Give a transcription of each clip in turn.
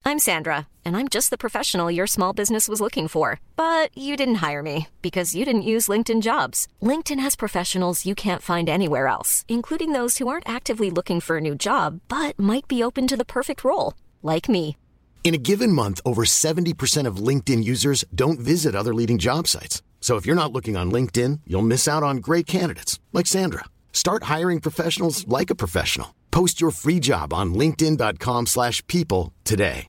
I'm Sandra, and I'm just the professional your small business was looking for. But you didn't hire me because you didn't use LinkedIn Jobs. LinkedIn has professionals you can't find anywhere else, including those who aren't actively looking for a new job, but might be open to the perfect role, like me. In a given month, over 70% of LinkedIn users don't visit other leading job sites. So if you're not looking on LinkedIn, you'll miss out on great candidates like Sandra. Start hiring professionals like a professional. Post your free job on linkedin.com/people today.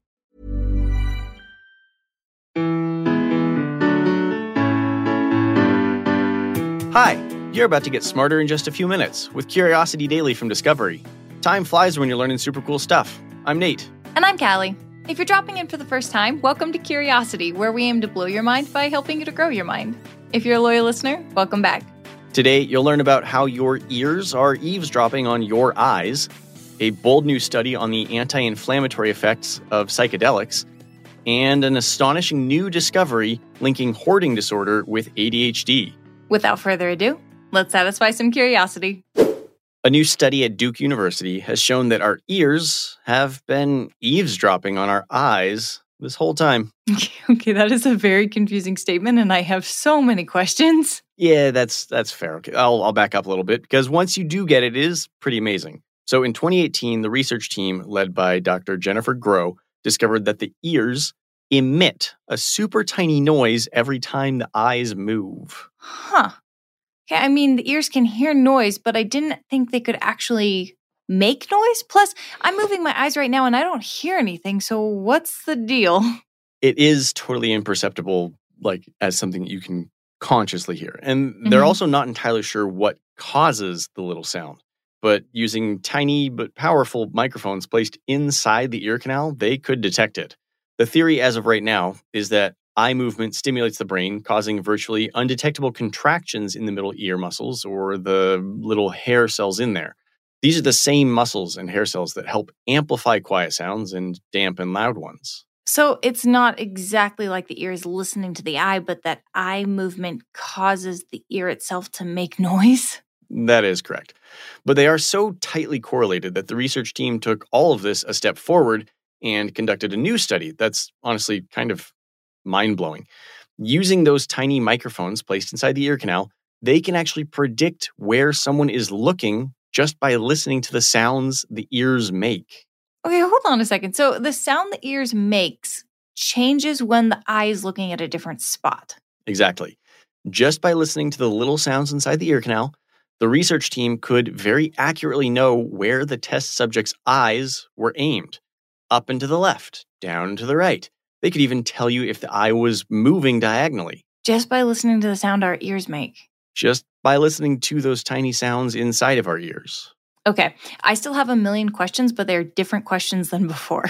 Hi, you're about to get smarter in just a few minutes with Curiosity Daily from Discovery. Time flies when you're learning super cool stuff. I'm Nate. And I'm Callie. If you're dropping in for the first time, welcome to Curiosity, where we aim to blow your mind by helping you to grow your mind. If you're a loyal listener, welcome back. Today, you'll learn about how your ears are eavesdropping on your eyes, a bold new study on the anti-inflammatory effects of psychedelics, and an astonishing new discovery linking hoarding disorder with ADHD. Without further ado, let's satisfy some curiosity. A new study at Duke University has shown that our ears have been eavesdropping on our eyes this whole time. Okay, that is a very confusing statement, and I have so many questions. Yeah, that's fair. Okay, I'll back up a little bit, because once you do get it, it is pretty amazing. So in 2018, the research team led by Dr. Jennifer Groh discovered that the ears emit a super tiny noise every time the eyes move. Huh. Okay, I mean, the ears can hear noise, but I didn't think they could actually make noise. Plus, I'm moving my eyes right now and I don't hear anything, so what's the deal? It is totally imperceptible, like as something that you can consciously hear. And they're also not entirely sure what causes the little sound. But using tiny but powerful microphones placed inside the ear canal, they could detect it. The theory as of right now is that eye movement stimulates the brain, causing virtually undetectable contractions in the middle ear muscles or the little hair cells in there. These are the same muscles and hair cells that help amplify quiet sounds and dampen loud ones. So it's not exactly like the ear is listening to the eye, but that eye movement causes the ear itself to make noise? That is correct. But they are so tightly correlated that the research team took all of this a step forward and conducted a new study that's honestly kind of mind-blowing. Using those tiny microphones placed inside the ear canal, they can actually predict where someone is looking just by listening to the sounds the ears make. Okay, hold on a second. So the sound the ears makes changes when the eye is looking at a different spot. Exactly. Just by listening to the little sounds inside the ear canal, the research team could very accurately know where the test subject's eyes were aimed. Up and to the left, down and to the right. They could even tell you if the eye was moving diagonally. Just by listening to the sound our ears make. Just by listening to those tiny sounds inside of our ears. Okay, I still have a million questions, but they're different questions than before.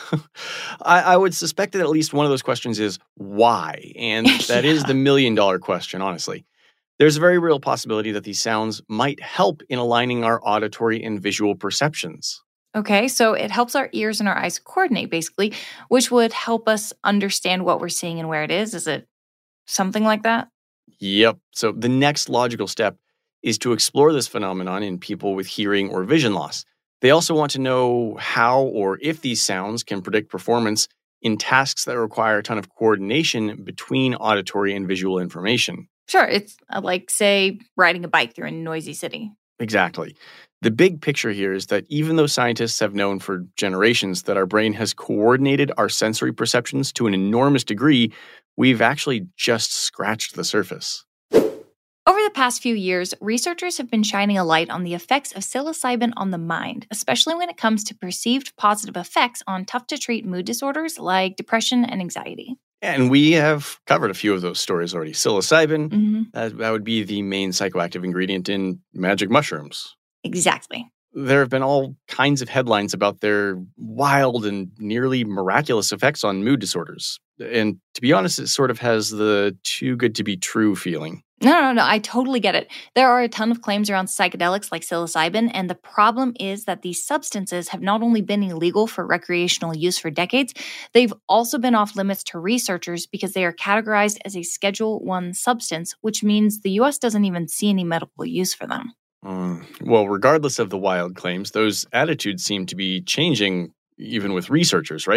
I would suspect that at least one of those questions is why? And that is the million-dollar question, honestly. There's a very real possibility that these sounds might help in aligning our auditory and visual perceptions. Okay, so it helps our ears and our eyes coordinate, basically, which would help us understand what we're seeing and where it is. Is it something like that? Yep. So the next logical step is to explore this phenomenon in people with hearing or vision loss. They also want to know how or if these sounds can predict performance in tasks that require a ton of coordination between auditory and visual information. Sure, it's like, say, riding a bike through a noisy city. Exactly. The big picture here is that even though scientists have known for generations that our brain has coordinated our sensory perceptions to an enormous degree, we've actually just scratched the surface. Over the past few years, researchers have been shining a light on the effects of psilocybin on the mind, especially when it comes to perceived positive effects on tough-to-treat mood disorders like depression and anxiety. And we have covered a few of those stories already. Psilocybin, that would be the main psychoactive ingredient in magic mushrooms. Exactly. There have been all kinds of headlines about their wild and nearly miraculous effects on mood disorders. And to be honest, it sort of has the too good to be true feeling. No, I totally get it. There are a ton of claims around psychedelics like psilocybin, and the problem is that these substances have not only been illegal for recreational use for decades, they've also been off limits to researchers because they are categorized as a Schedule I substance, which means the U.S. doesn't even see any medical use for them. Well, regardless of the wild claims, those attitudes seem to be changing even with researchers, right?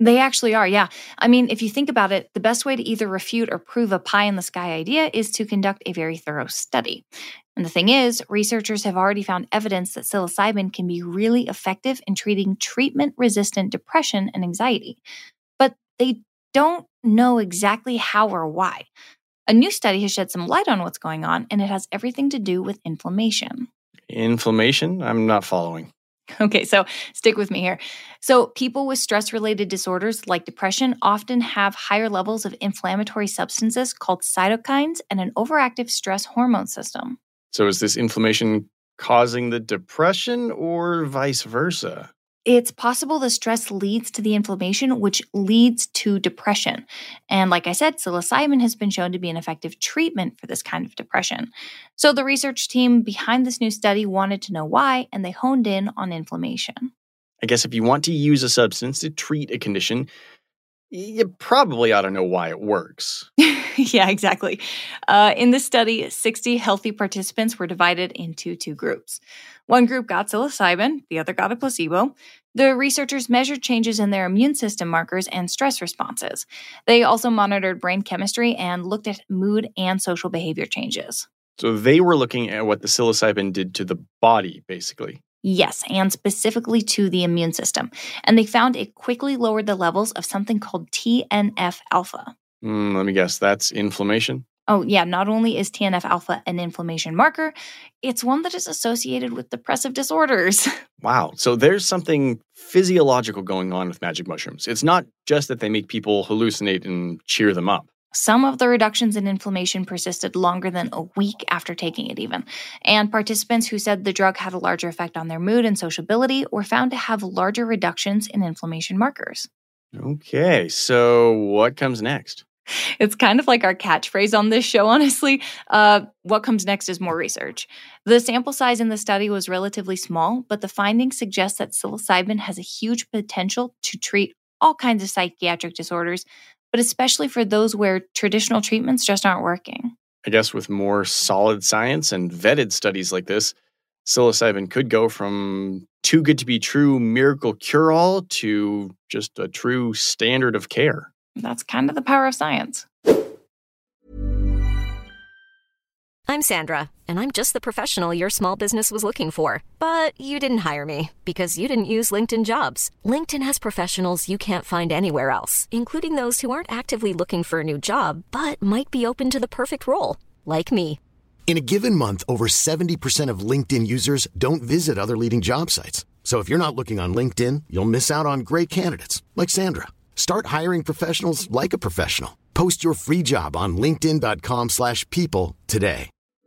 They actually are, yeah. I mean, if you think about it, the best way to either refute or prove a pie-in-the-sky idea is to conduct a very thorough study. And the thing is, researchers have already found evidence that psilocybin can be really effective in treating treatment-resistant depression and anxiety. But they don't know exactly how or why. A new study has shed some light on what's going on, and it has everything to do with inflammation. Inflammation? I'm not following. Okay, so stick with me here. So people with stress-related disorders like depression often have higher levels of inflammatory substances called cytokines and an overactive stress hormone system. So is this inflammation causing the depression or vice versa? It's possible the stress leads to the inflammation, which leads to depression. And like I said, psilocybin has been shown to be an effective treatment for this kind of depression. So the research team behind this new study wanted to know why, and they honed in on inflammation. I guess if you want to use a substance to treat a condition, you probably ought to know why it works. Yeah, exactly. In this study, 60 healthy participants were divided into two groups. One group got psilocybin, the other got a placebo. The researchers measured changes in their immune system markers and stress responses. They also monitored brain chemistry and looked at mood and social behavior changes. So they were looking at what the psilocybin did to the body, basically. Yes, and specifically to the immune system. And they found it quickly lowered the levels of something called TNF-alpha. Let me guess, that's inflammation? Oh, yeah, not only is TNF-alpha an inflammation marker, it's one that is associated with depressive disorders. Wow, so there's something physiological going on with magic mushrooms. It's not just that they make people hallucinate and cheer them up. Some of the reductions in inflammation persisted longer than a week after taking it even. And participants who said the drug had a larger effect on their mood and sociability were found to have larger reductions in inflammation markers. Okay, so what comes next? It's kind of like our catchphrase on this show, honestly. What comes next is more research. The sample size in the study was relatively small, but the findings suggest that psilocybin has a huge potential to treat all kinds of psychiatric disorders, but especially for those where traditional treatments just aren't working. I guess with more solid science and vetted studies like this, psilocybin could go from too good to be true miracle cure-all to just a true standard of care. That's kind of the power of science. I'm Sandra, and I'm just the professional your small business was looking for. But you didn't hire me because you didn't use LinkedIn Jobs. LinkedIn has professionals you can't find anywhere else, including those who aren't actively looking for a new job, but might be open to the perfect role, like me. In a given month, over 70% of LinkedIn users don't visit other leading job sites. So if you're not looking on LinkedIn, you'll miss out on great candidates like Sandra. Start hiring professionals like a professional. Post your free job on linkedin.com/people today.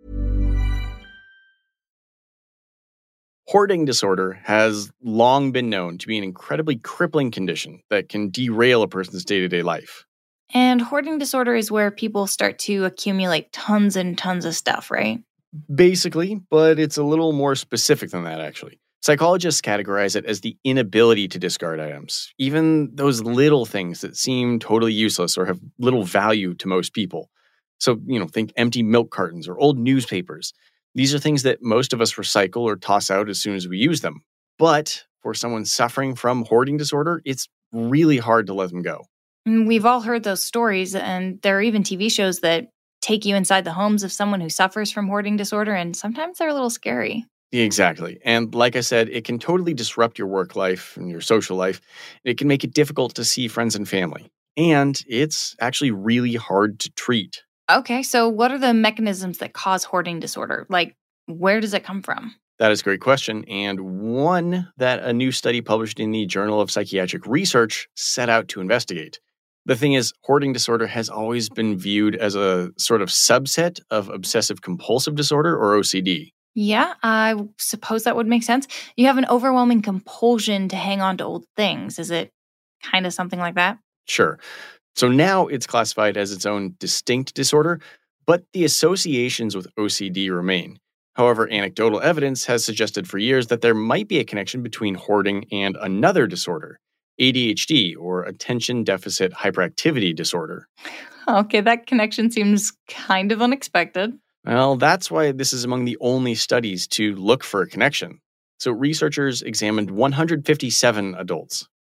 Hoarding disorder has long been known to be an incredibly crippling condition that can derail a person's day-to-day life. And hoarding disorder is where people start to accumulate tons and tons of stuff, right? Basically, but it's a little more specific than that, actually. Psychologists categorize it as the inability to discard items, even those little things that seem totally useless or have little value to most people. So, think empty milk cartons or old newspapers. These are things that most of us recycle or toss out as soon as we use them. But for someone suffering from hoarding disorder, it's really hard to let them go. We've all heard those stories, and there are even TV shows that take you inside the homes of someone who suffers from hoarding disorder, and sometimes they're a little scary. Exactly. And like I said, it can totally disrupt your work life and your social life. It can make it difficult to see friends and family. And it's actually really hard to treat. Okay, so what are the mechanisms that cause hoarding disorder? Like, where does it come from? That is a great question, and one that a new study published in the Journal of Psychiatric Research set out to investigate. The thing is, hoarding disorder has always been viewed as a sort of subset of obsessive-compulsive disorder, or OCD. Yeah, I suppose that would make sense. You have an overwhelming compulsion to hang on to old things. Is it kind of something like that? Sure. So now it's classified as its own distinct disorder, but the associations with OCD remain. However, anecdotal evidence has suggested for years that there might be a connection between hoarding and another disorder, ADHD, or attention deficit hyperactivity disorder. Okay, that connection seems kind of unexpected. Well, that's why this is among the only studies to look for a connection. So researchers examined 157 adults,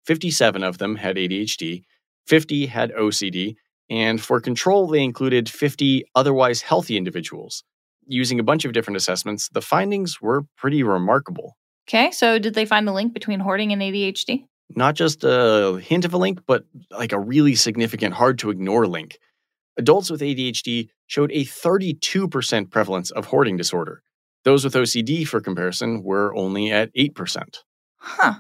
57 of them had ADHD, 50 had OCD, and for control, they included 50 otherwise healthy individuals. Using a bunch of different assessments, the findings were pretty remarkable. Okay, so did they find a link between hoarding and ADHD? Not just a hint of a link, but like a really significant, hard-to-ignore link. Adults with ADHD showed a 32% prevalence of hoarding disorder. Those with OCD, for comparison, were only at 8%. Huh.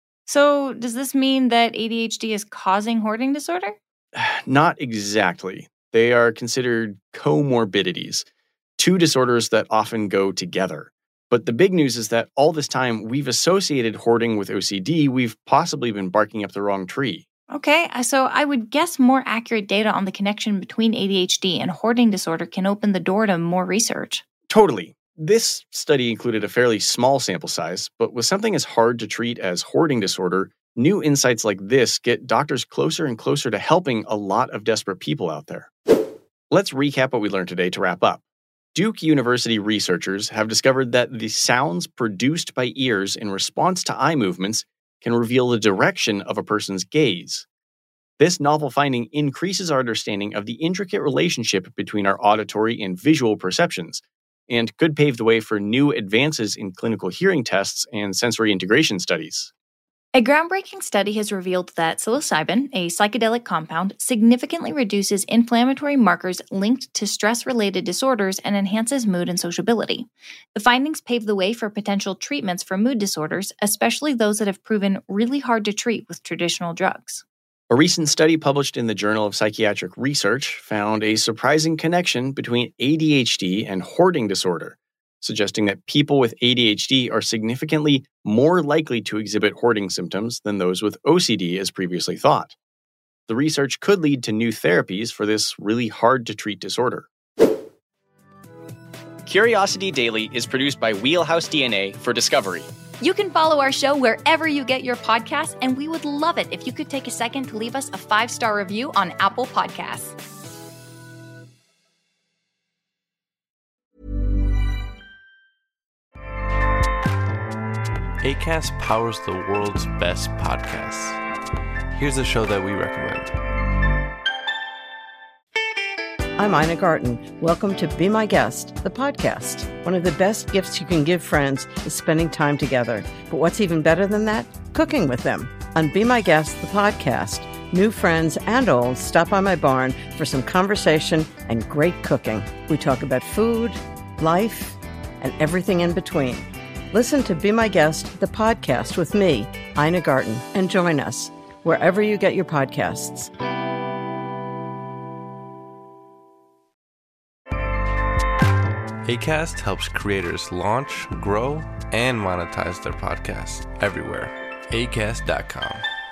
So does this mean that ADHD is causing hoarding disorder? Not exactly. They are considered comorbidities, two disorders that often go together. But the big news is that all this time we've associated hoarding with OCD, we've possibly been barking up the wrong tree. Okay, so I would guess more accurate data on the connection between ADHD and hoarding disorder can open the door to more research. Totally. This study included a fairly small sample size, but with something as hard to treat as hoarding disorder, new insights like this get doctors closer and closer to helping a lot of desperate people out there. Let's recap what we learned today to wrap up. Duke University researchers have discovered that the sounds produced by ears in response to eye movements can reveal the direction of a person's gaze. This novel finding increases our understanding of the intricate relationship between our auditory and visual perceptions, and could pave the way for new advances in clinical hearing tests and sensory integration studies. A groundbreaking study has revealed that psilocybin, a psychedelic compound, significantly reduces inflammatory markers linked to stress-related disorders and enhances mood and sociability. The findings pave the way for potential treatments for mood disorders, especially those that have proven really hard to treat with traditional drugs. A recent study published in the Journal of Psychiatric Research found a surprising connection between ADHD and hoarding disorder, suggesting that people with ADHD are significantly more likely to exhibit hoarding symptoms than those with OCD as previously thought. The research could lead to new therapies for this really hard-to-treat disorder. Curiosity Daily is produced by Wheelhouse DNA for Discovery. You can follow our show wherever you get your podcasts, and we would love it if you could take a second to leave us a 5-star review on Apple Podcasts. Acast powers the world's best podcasts. Here's a show that we recommend. I'm Ina Garten. Welcome to Be My Guest, the podcast. One of the best gifts you can give friends is spending time together. But what's even better than that? Cooking with them. On Be My Guest, the podcast, new friends and old stop by my barn for some conversation and great cooking. We talk about food, life, and everything in between. Listen to Be My Guest, the podcast with me, Ina Garten, and join us wherever you get your podcasts. Acast helps creators launch, grow, and monetize their podcasts everywhere. Acast.com.